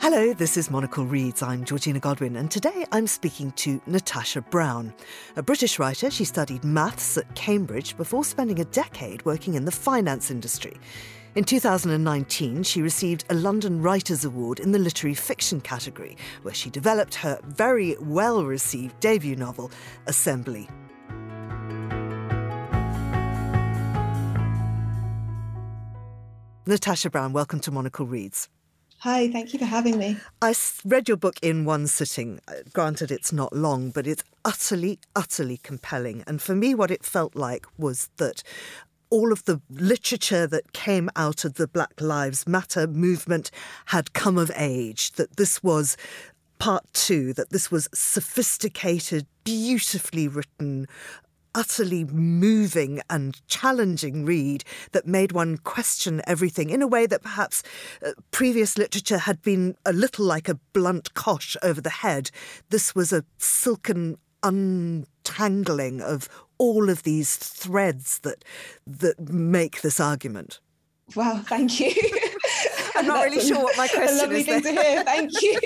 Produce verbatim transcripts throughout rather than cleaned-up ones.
Hello, this is Monocle Reads. I'm Georgina Godwin, and today I'm speaking to Natasha Brown. A British writer, she studied maths at Cambridge before spending a decade working in the finance industry. In two thousand nineteen, she received a London Writers' Award in the literary fiction category, where she developed her very well-received debut novel, Assembly. Natasha Brown, welcome to Monocle Reads. Hi, thank you for having me. I read your book in one sitting. Granted, it's not long, but it's utterly, utterly compelling. And for me, what it felt like was that all of the literature that came out of the Black Lives Matter movement had come of age, that this was part two, that this was sophisticated, beautifully written, utterly moving and challenging read that made one question everything in a way that perhaps uh, previous literature had been a little like a blunt cosh over the head. This was a silken untangling of all of these threads that that make this argument. Wow, thank you. I'm not really sure what my question is. A lovely thing there. to hear, thank you.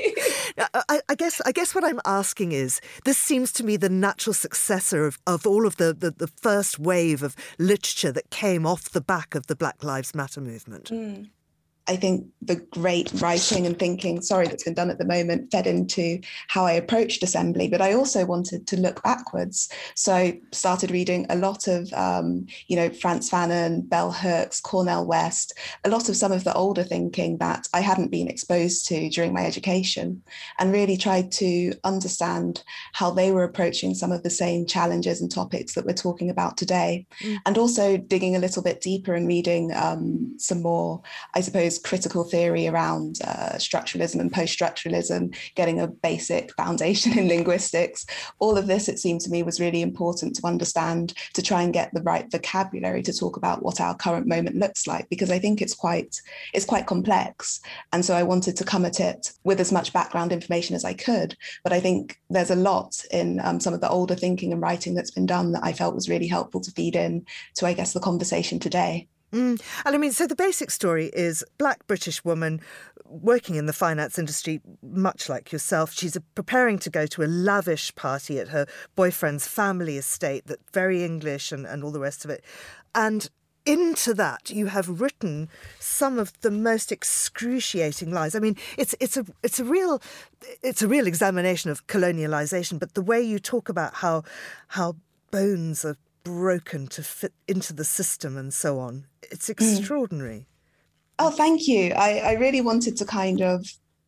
I, I guess I guess what I'm asking is, this seems to me the natural successor of, of all of the, the, the first wave of literature that came off the back of the Black Lives Matter movement. Mm. I think the great writing and thinking, sorry, that's been done at the moment fed into how I approached Assembly, but I also wanted to look backwards. So I started reading a lot of, um, you know, Frantz Fanon, Bell Hooks, Cornel West, a lot of some of the older thinking that I hadn't been exposed to during my education, and really tried to understand how they were approaching some of the same challenges and topics that we're talking about today. Mm. And also digging a little bit deeper and reading um, some more, I suppose, critical theory around uh, structuralism and post-structuralism, getting a basic foundation in linguistics. All of this, it seemed to me, was really important to understand, to try and get the right vocabulary to talk about what our current moment looks like, because I think it's quite it's quite complex. And so I wanted to come at it with as much background information as I could. But I think there's a lot in um, some of the older thinking and writing that's been done that I felt was really helpful to feed in to, I guess, the conversation today. Mm. And I mean, so the basic story is black British woman working in the finance industry, much like yourself. She's preparing to go to a lavish party at her boyfriend's family estate, that very English and, and all the rest of it. And into that, you have written some of the most excruciating lies. I mean, it's it's a it's a real it's a real examination of colonialisation. But the way you talk about how how bones are broken to fit into the system and so on, it's extraordinary. Oh, thank you. I, I really wanted to kind of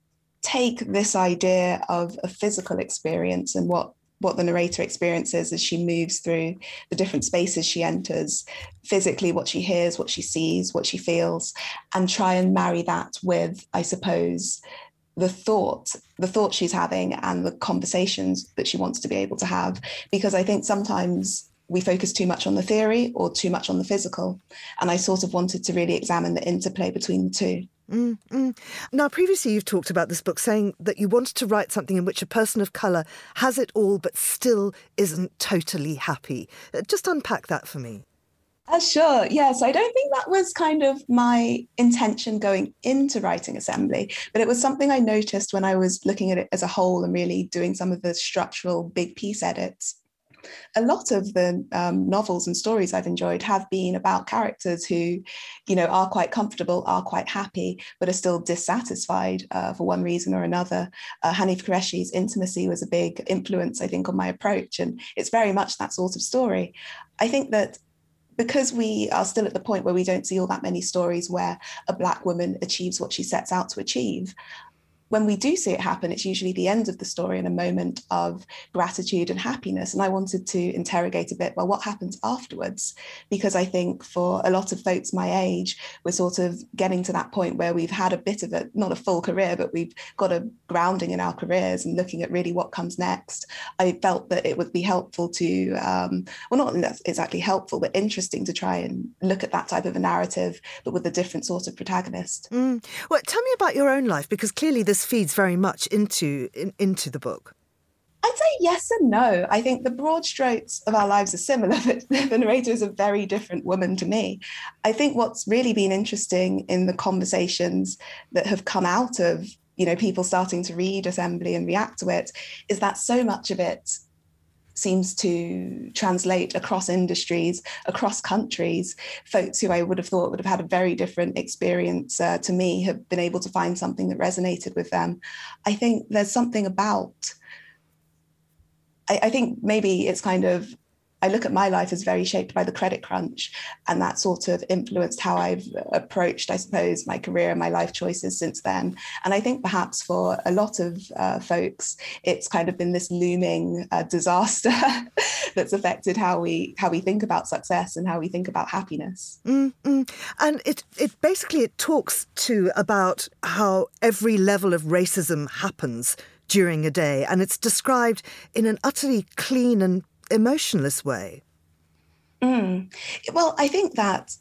take this idea of a physical experience and what what the narrator experiences as she moves through the different spaces she enters, physically what she hears, what she sees, what she feels, and try and marry that with, I suppose, the thought, the thought she's having and the conversations that she wants to be able to have. Because I think sometimes we focus too much on the theory or too much on the physical. And I sort of wanted to really examine the interplay between the two. Mm, mm. Now, previously you've talked about this book saying that you wanted to write something in which a person of colour has it all but still isn't totally happy. Just unpack that for me. Uh, sure, yes. I don't think that was kind of my intention going into writing Assembly, but it was something I noticed when I was looking at it as a whole and really doing some of the structural big piece edits. A lot of the um, novels and stories I've enjoyed have been about characters who, you know, are quite comfortable, are quite happy, but are still dissatisfied uh, for one reason or another. Uh, Hanif Qureshi's Intimacy was a big influence, I think, on my approach, and it's very much that sort of story. I think that because we are still at the point where we don't see all that many stories where a Black woman achieves what she sets out to achieve, when we do see it happen, it's usually the end of the story and a moment of gratitude and happiness. And I wanted to interrogate a bit, well, what happens afterwards? Because I think for a lot of folks my age, we're sort of getting to that point where we've had a bit of a, not a full career, but we've got a grounding in our careers and looking at really what comes next. I felt that it would be helpful to, um, well, not exactly helpful, but interesting to try and look at that type of a narrative, but with a different sort of protagonist. Mm. Well, tell me about your own life, because clearly this feeds very much into in, into the book. I'd say yes and no. I think the broad strokes of our lives are similar, but the narrator is a very different woman to me. I think what's really been interesting in the conversations that have come out of you know, people starting to read Assembly and react to it, is that so much of it seems to translate across industries, across countries. Folks who I would have thought would have had a very different experience uh, to me have been able to find something that resonated with them. I think there's something about, I, I think maybe it's kind of, I look at my life as very shaped by the credit crunch, and that sort of influenced how I've approached, I suppose, my career and my life choices since then. And I think perhaps for a lot of uh, folks, it's kind of been this looming uh, disaster that's affected how we how we think about success and how we think about happiness. Mm-hmm. And it, it basically, it talks too about how every level of racism happens during a day, and it's described in an utterly clean and emotionless way. Mm. Well, I think that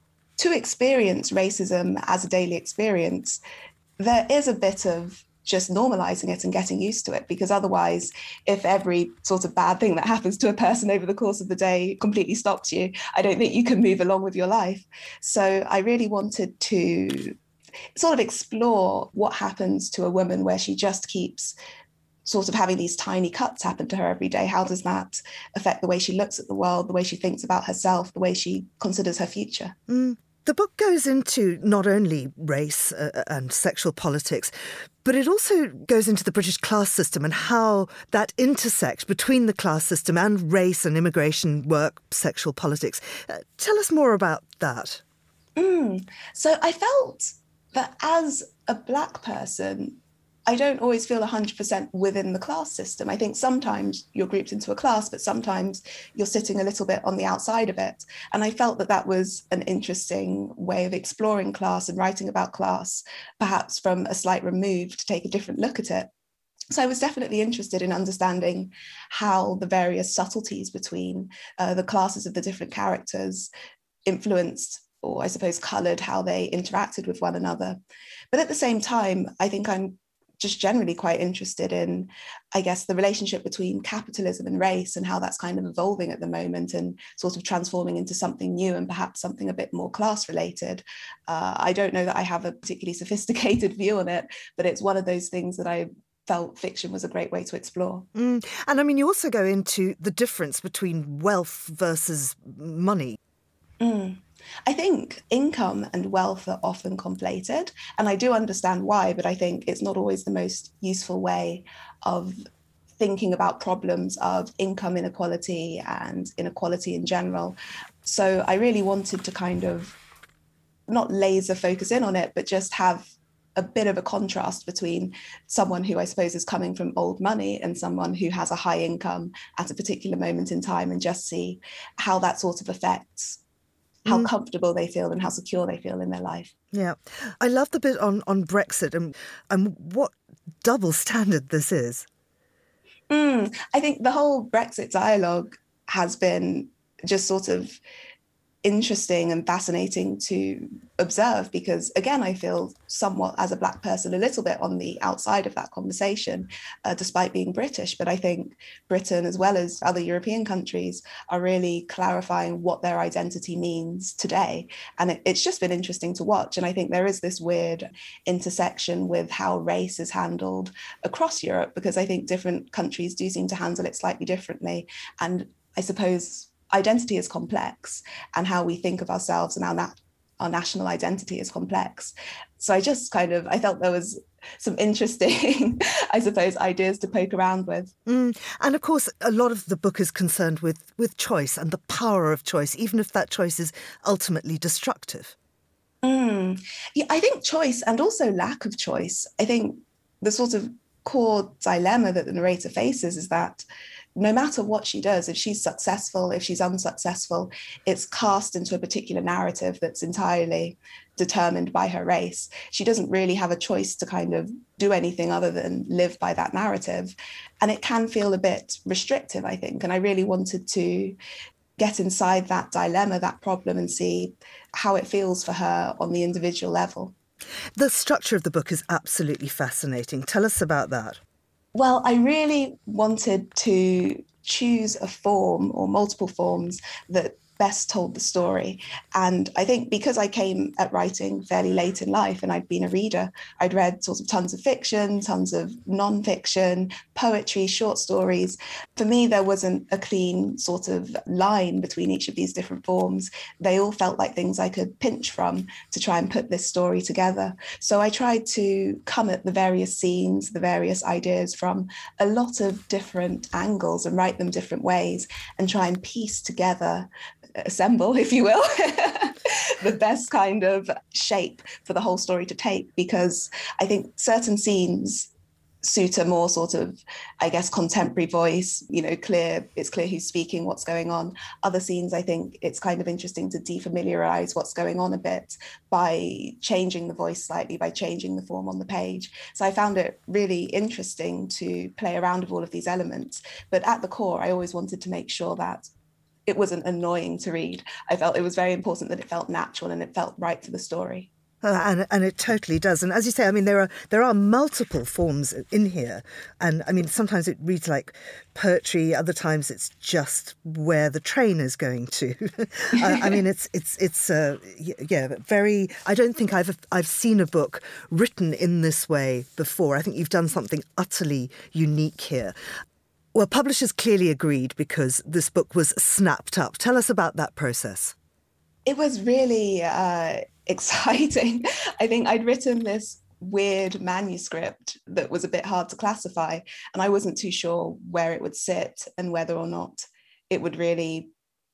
to experience racism as a daily experience, there is a bit of just normalizing it and getting used to it, because otherwise, if every sort of bad thing that happens to a person over the course of the day completely stops you, I don't think you can move along with your life. So I really wanted to sort of explore what happens to a woman where she just keeps sort of having these tiny cuts happen to her every day. How does that affect the way she looks at the world, the way she thinks about herself, the way she considers her future? Mm. The book goes into not only race uh, and sexual politics, but it also goes into the British class system and how that intersects between the class system and race and immigration, work, sexual politics. Uh, tell us more about that. Mm. So I felt that as a Black person, I don't always feel one hundred percent within the class system. I think sometimes you're grouped into a class, but sometimes you're sitting a little bit on the outside of it. And I felt that that was an interesting way of exploring class and writing about class, perhaps from a slight remove, to take a different look at it. So I was definitely interested in understanding how the various subtleties between uh, the classes of the different characters influenced, or I suppose coloured, how they interacted with one another. But at the same time, I think I'm just generally quite interested in, I guess, the relationship between capitalism and race and how that's kind of evolving at the moment and sort of transforming into something new and perhaps something a bit more class related. Uh, I don't know that I have a particularly sophisticated view on it, but it's one of those things that I felt fiction was a great way to explore. Mm. And I mean, you also go into the difference between wealth versus money. Mm. I think income and wealth are often conflated, and I do understand why, but I think it's not always the most useful way of thinking about problems of income inequality and inequality in general. So I really wanted to kind of not laser focus in on it, but just have a bit of a contrast between someone who I suppose is coming from old money and someone who has a high income at a particular moment in time, and just see how that sort of affects how comfortable they feel and how secure they feel in their life. Yeah. I love the bit on, on Brexit and, and what double standard this is. Mm, I think the whole Brexit dialogue has been just sort of interesting and fascinating to observe, because again, I feel somewhat as a Black person a little bit on the outside of that conversation, uh, despite being British. But I think Britain, as well as other European countries, are really clarifying what their identity means today. And it, it's just been interesting to watch. And I think there is this weird intersection with how race is handled across Europe, because I think different countries do seem to handle it slightly differently. And I suppose identity is complex, and how we think of ourselves and our, na- our national identity is complex. So I just kind of, I felt there was some interesting, I suppose, ideas to poke around with. Mm. And of course, a lot of the book is concerned with, with choice and the power of choice, even if that choice is ultimately destructive. Mm. Yeah, I think choice and also lack of choice. I think the sort of core dilemma that the narrator faces is that no matter what she does, if she's successful, if she's unsuccessful, it's cast into a particular narrative that's entirely determined by her race. She doesn't really have a choice to kind of do anything other than live by that narrative. And it can feel a bit restrictive, I think. And I really wanted to get inside that dilemma, that problem, and see how it feels for her on the individual level. The structure of the book is absolutely fascinating. Tell us about that. Well, I really wanted to choose a form or multiple forms that best told the story. And I think because I came at writing fairly late in life and I'd been a reader, I'd read sort of tons of fiction, tons of non-fiction, poetry, short stories. For me, there wasn't a clean sort of line between each of these different forms. They all felt like things I could pinch from to try and put this story together. So I tried to come at the various scenes, the various ideas from a lot of different angles and write them different ways and try and piece together, assemble, if you will, the best kind of shape for the whole story to take, because I think certain scenes suit a more sort of, I guess, contemporary voice, you know, clear, it's clear who's speaking, what's going on. Other scenes, I think it's kind of interesting to defamiliarize what's going on a bit by changing the voice slightly, by changing the form on the page. So I found it really interesting to play around with all of these elements. But at the core, I always wanted to make sure that it wasn't annoying to read. I felt it was very important that it felt natural and it felt right for the story. Uh, and and it totally does. And as you say, I mean, there are there are multiple forms in here. And I mean, sometimes it reads like poetry. Other times it's just where the train is going to. uh, I mean, it's it's it's uh, yeah, very. I don't think I've I've seen a book written in this way before. I think you've done something utterly unique here. Well, publishers clearly agreed because this book was snapped up. Tell us about that process. It was really uh, exciting. I think I'd written this weird manuscript that was a bit hard to classify, and I wasn't too sure where it would sit and whether or not it would really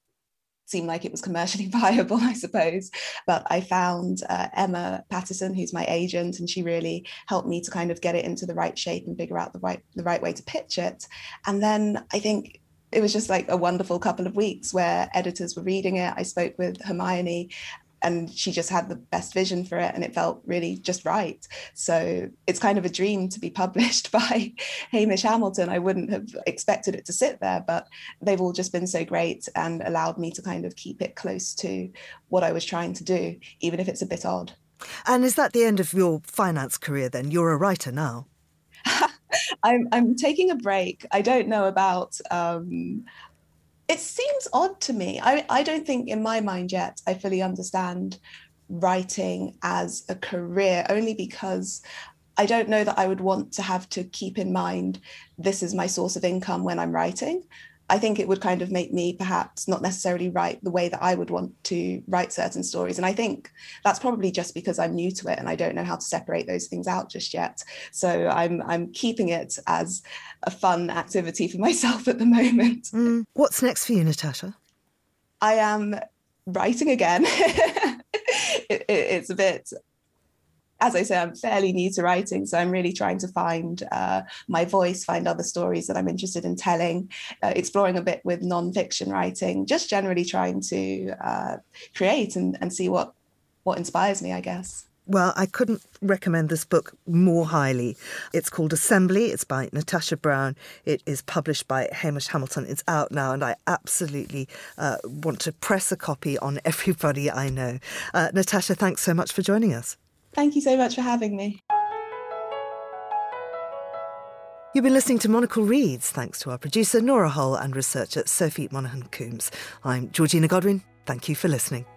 seem like it was commercially viable, I suppose. But I found uh, Emma Patterson, who's my agent, and she really helped me to kind of get it into the right shape and figure out the right the right way to pitch it. And then I think it was just like a wonderful couple of weeks where editors were reading it. I spoke with Hermione, and she just had the best vision for it, and it felt really just right. So it's kind of a dream to be published by Hamish Hamilton. I wouldn't have expected it to sit there, but they've all just been so great and allowed me to kind of keep it close to what I was trying to do, even if it's a bit odd. And is that the end of your finance career then? You're a writer now. I'm I'm taking a break. I don't know about... Um, It seems odd to me. I, I don't think in my mind yet I fully understand writing as a career, only because I don't know that I would want to have to keep in mind this is my source of income when I'm writing. I think it would kind of make me perhaps not necessarily write the way that I would want to write certain stories. And I think that's probably just because I'm new to it and I don't know how to separate those things out just yet. So I'm I'm keeping it as a fun activity for myself at the moment. Mm. What's next for you, Natasha? I am writing again. it, it, it's a bit... As I say, I'm fairly new to writing, so I'm really trying to find uh, my voice, find other stories that I'm interested in telling, uh, exploring a bit with non-fiction writing, just generally trying to uh, create and, and see what, what inspires me, I guess. Well, I couldn't recommend this book more highly. It's called Assembly. It's by Natasha Brown. It is published by Hamish Hamilton. It's out now, and I absolutely uh, want to press a copy on everybody I know. Uh, Natasha, thanks so much for joining us. Thank you so much for having me. You've been listening to Monocle Reads, thanks to our producer Nora Hull and researcher Sophie Monaghan Coombs. I'm Georgina Godwin. Thank you for listening.